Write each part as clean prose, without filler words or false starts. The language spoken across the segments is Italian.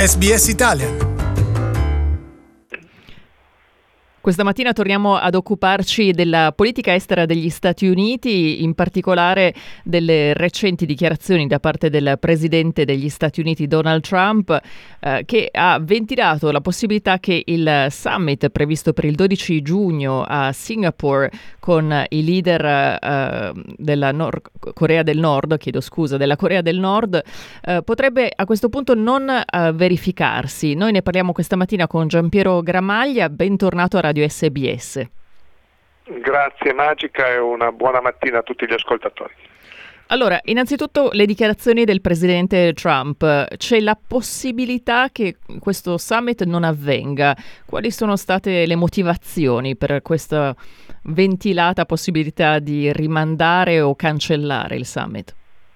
SBS Italian. Questa mattina torniamo ad occuparci della politica estera degli Stati Uniti, in particolare delle recenti dichiarazioni da parte del presidente degli Stati Uniti Donald Trump, che ha ventilato la possibilità che il summit previsto per il 12 giugno a Singapore con i leader della Corea del Nord, della Corea del Nord, potrebbe a questo punto non verificarsi. Noi ne parliamo questa mattina con Giampiero Gramaglia. Bentornato a Radio SBS. Grazie Magica e una buona mattina a tutti gli ascoltatori. Allora, innanzitutto le dichiarazioni del presidente Trump. C'è la possibilità che questo summit non avvenga. Quali sono state le motivazioni per questa ventilata possibilità di rimandare o cancellare il summit?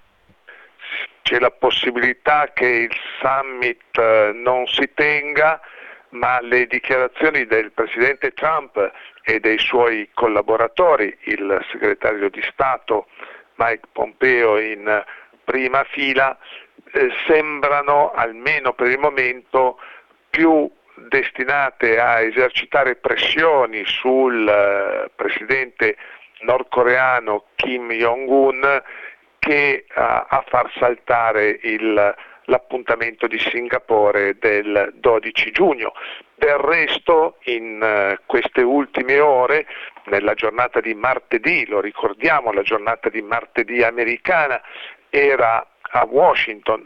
C'è la possibilità che il summit non si tenga, ma le dichiarazioni del presidente Trump e dei suoi collaboratori, il segretario di Stato Mike Pompeo in prima fila, sembrano, almeno per il momento, più destinate a esercitare pressioni sul presidente nordcoreano Kim Jong-un che a far saltare l'appuntamento di Singapore del 12 giugno. Del resto, in queste ultime ore, nella giornata di martedì, lo ricordiamo, la giornata di martedì americana, era a Washington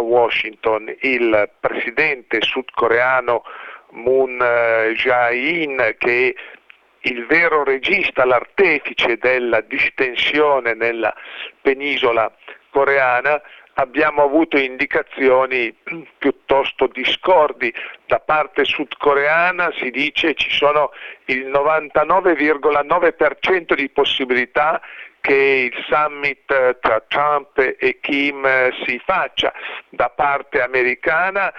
il presidente sudcoreano Moon Jae-in, che è il vero regista, l'artefice della distensione nella penisola coreana. Abbiamo avuto indicazioni piuttosto discordi. Da parte sudcoreana si dice ci sono il 99,9% di possibilità che il summit tra Trump e Kim si faccia. Da parte americana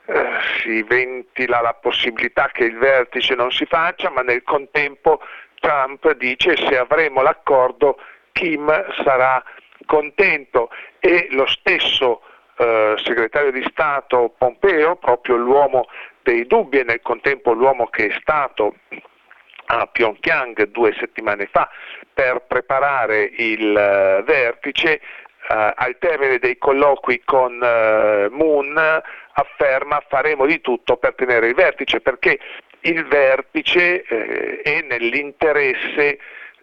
si ventila la possibilità che il vertice non si faccia, ma nel contempo Trump dice se avremo l'accordo Kim sarà contento, e lo stesso segretario di Stato Pompeo, proprio l'uomo dei dubbi e nel contempo l'uomo che è stato a Pyongyang 2 settimane fa per preparare il vertice, al termine dei colloqui con Moon afferma faremo di tutto per tenere il vertice, perché il vertice è nell'interesse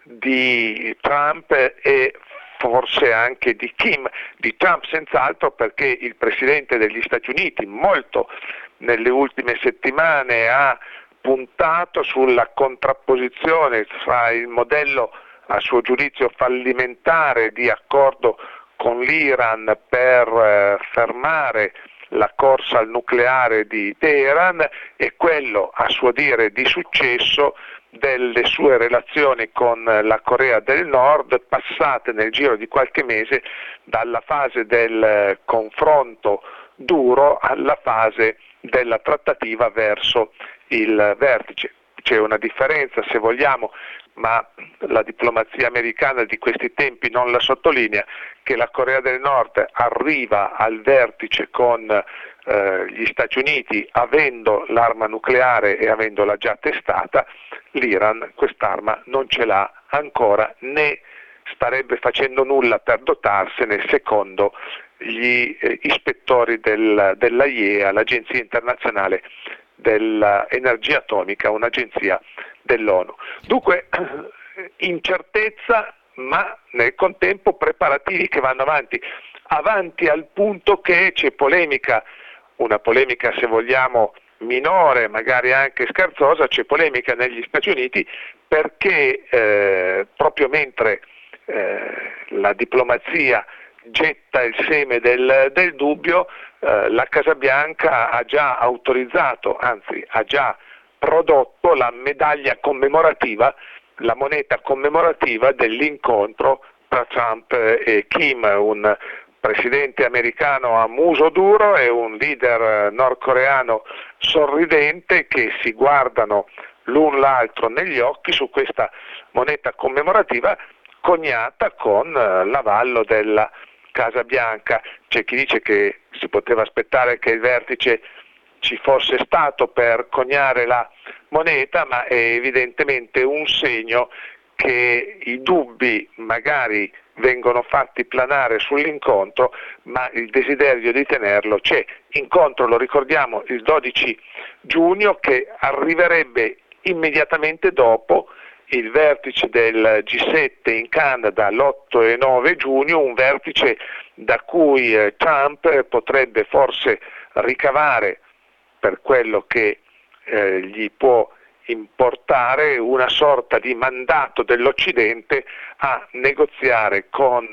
di Trump e forse anche di Kim, di Trump senz'altro, perché il presidente degli Stati Uniti molto nelle ultime settimane ha puntato sulla contrapposizione fra il modello a suo giudizio fallimentare di accordo con l'Iran per fermare la corsa al nucleare di Teheran e quello a suo dire di successo delle sue relazioni con la Corea del Nord, passate nel giro di qualche mese dalla fase del confronto duro alla fase della trattativa verso il vertice. C'è una differenza, se vogliamo, ma la diplomazia americana di questi tempi non la sottolinea, che la Corea del Nord arriva al vertice con gli Stati Uniti avendo l'arma nucleare e avendola già testata. L'Iran quest'arma non ce l'ha ancora, né starebbe facendo nulla per dotarsene, secondo gli ispettori dell'AIEA, l'Agenzia Internazionale dell'Energia Atomica, un'agenzia dell'ONU. Dunque, incertezza, ma nel contempo preparativi che vanno avanti al punto che c'è polemica, una polemica se vogliamo minore, magari anche scherzosa, c'è polemica negli Stati Uniti perché proprio mentre la diplomazia getta il seme del dubbio, la Casa Bianca ha già autorizzato, anzi ha già prodotto la medaglia commemorativa, la moneta commemorativa dell'incontro tra Trump e Kim, un presidente americano a muso duro e un leader nordcoreano sorridente che si guardano l'un l'altro negli occhi su questa moneta commemorativa coniata con l'avallo della Casa Bianca. C'è chi dice che si poteva aspettare che il vertice ci fosse stato per coniare la moneta, ma è evidentemente un segno che i dubbi magari vengono fatti planare sull'incontro, ma il desiderio di tenerlo c'è. Incontro, lo ricordiamo, il 12 giugno, che arriverebbe immediatamente dopo il vertice del G7 in Canada l'8 e 9 giugno, un vertice da cui Trump potrebbe forse ricavare, per quello che gli può importare, una sorta di mandato dell'Occidente a negoziare con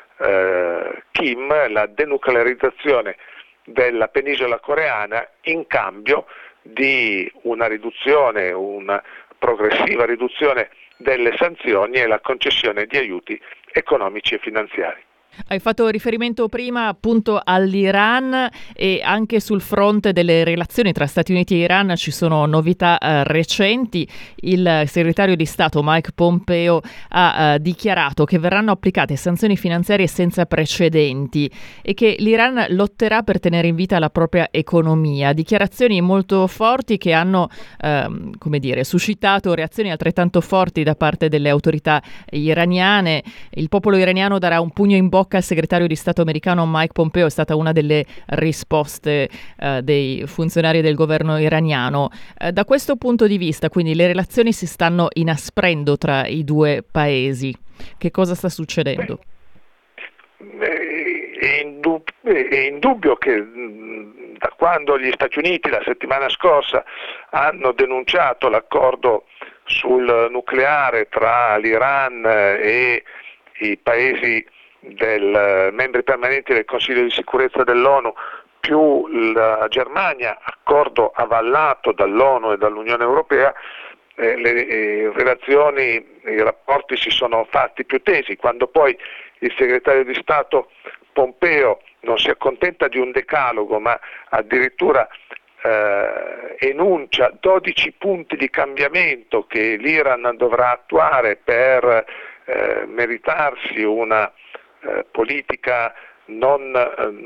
Kim la denuclearizzazione della penisola coreana in cambio di una progressiva riduzione delle sanzioni e la concessione di aiuti economici e finanziari. Hai fatto riferimento prima appunto all'Iran, e anche sul fronte delle relazioni tra Stati Uniti e Iran ci sono novità recenti. Il segretario di Stato Mike Pompeo ha dichiarato che verranno applicate sanzioni finanziarie senza precedenti e che l'Iran lotterà per tenere in vita la propria economia. Dichiarazioni molto forti che hanno suscitato reazioni altrettanto forti da parte delle autorità iraniane. Il popolo iraniano darà un pugno in bocca al segretario di Stato americano Mike Pompeo, è stata una delle risposte dei funzionari del governo iraniano. Da questo punto di vista, quindi, le relazioni si stanno inasprendo tra i due paesi. Che cosa sta succedendo? È indubbio che da quando gli Stati Uniti la settimana scorsa hanno denunciato l'accordo sul nucleare tra l'Iran e i paesi membri permanenti del Consiglio di sicurezza dell'ONU più la Germania, accordo avallato dall'ONU e dall'Unione Europea, i rapporti si sono fatti più tesi. Quando poi il segretario di Stato Pompeo non si accontenta di un decalogo, ma addirittura enuncia 12 punti di cambiamento che l'Iran dovrà attuare per meritarsi una politica non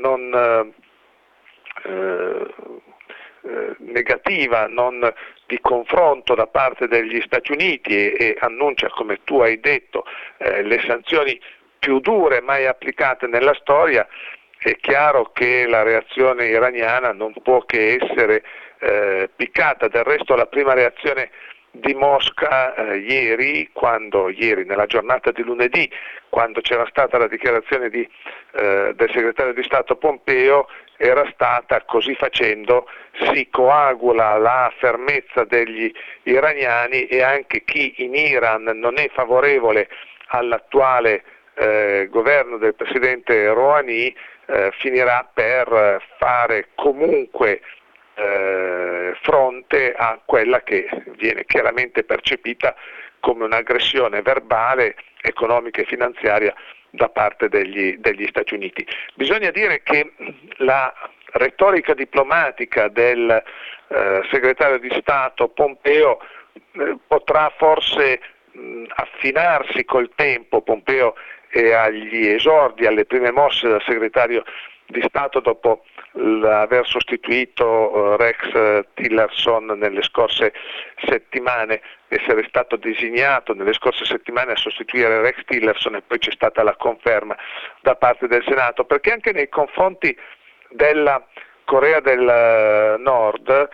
negativa, non di confronto da parte degli Stati Uniti, e annuncia, come tu hai detto, le sanzioni più dure mai applicate nella storia. È chiaro che la reazione iraniana non può che essere piccata. Del resto la prima reazione di Mosca ieri, nella giornata di lunedì, quando c'era stata la dichiarazione del segretario di Stato Pompeo, era stata: così facendo si coagula la fermezza degli iraniani, e anche chi in Iran non è favorevole all'attuale governo del presidente Rouhani finirà per fare comunque fronte a quella che viene chiaramente percepita come un'aggressione verbale, economica e finanziaria da parte degli Stati Uniti. Bisogna dire che la retorica diplomatica del segretario di Stato Pompeo potrà forse affinarsi col tempo. Pompeo è agli esordi, alle prime mosse da segretario di Stato dopo aver sostituito Rex Tillerson nelle scorse settimane, essere stato designato nelle scorse settimane a sostituire Rex Tillerson, e poi c'è stata la conferma da parte del Senato, perché anche nei confronti della Corea del Nord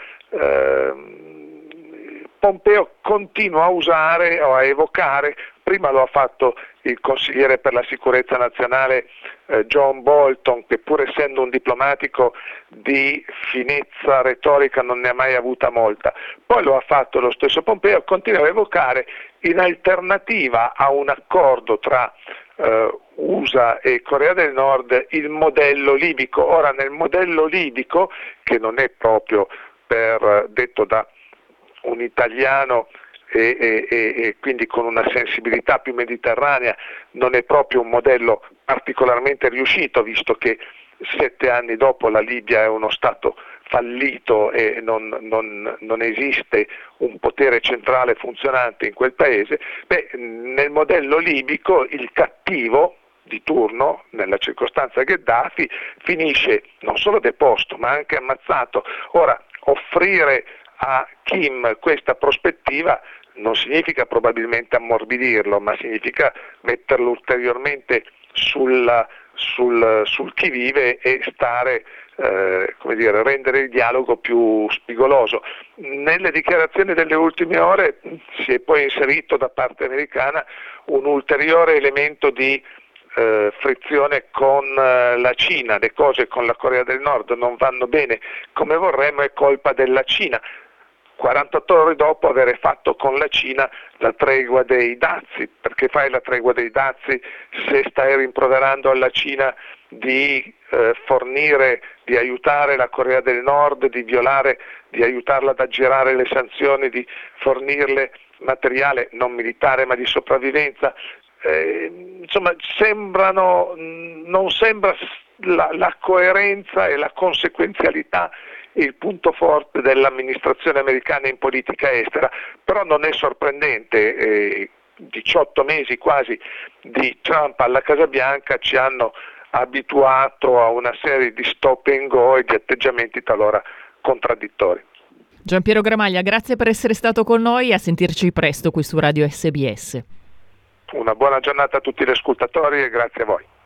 Pompeo continua a usare o a evocare, prima lo ha fatto il consigliere per la sicurezza nazionale John Bolton, che pur essendo un diplomatico di finezza retorica non ne ha mai avuta molta, poi lo ha fatto lo stesso Pompeo, continua a evocare in alternativa a un accordo tra USA e Corea del Nord il modello libico. Ora, nel modello libico, che non è proprio, detto da un italiano e quindi con una sensibilità più mediterranea, non è proprio un modello particolarmente riuscito, visto che 7 anni dopo la Libia è uno Stato fallito e non esiste un potere centrale funzionante in quel paese. Nel modello libico il cattivo di turno, nella circostanza Gheddafi, finisce non solo deposto ma anche ammazzato. Ora, offrire a Kim questa prospettiva non significa probabilmente ammorbidirlo, ma significa metterlo ulteriormente sul chi vive e stare, rendere il dialogo più spigoloso. Nelle dichiarazioni delle ultime ore si è poi inserito da parte americana un ulteriore elemento di frizione con la Cina. Le cose con la Corea del Nord non vanno bene come vorremmo, è colpa della Cina. 48 ore dopo aver fatto con la Cina la tregua dei dazi. Perché fai la tregua dei dazi se stai rimproverando alla Cina di fornire, di aiutare la Corea del Nord, di aiutarla ad aggirare le sanzioni, di fornirle materiale non militare ma di sopravvivenza? Non sembra la coerenza e la conseguenzialità il punto forte dell'amministrazione americana in politica estera, però non è sorprendente, 18 mesi quasi di Trump alla Casa Bianca ci hanno abituato a una serie di stop and go e di atteggiamenti talora contraddittori. Giampiero Gramaglia, grazie per essere stato con noi, a sentirci presto qui su Radio SBS. Una buona giornata a tutti gli ascoltatori e grazie a voi.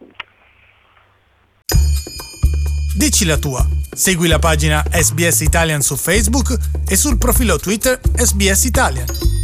Dici la tua. Segui la pagina SBS Italian su Facebook e sul profilo Twitter SBS Italian.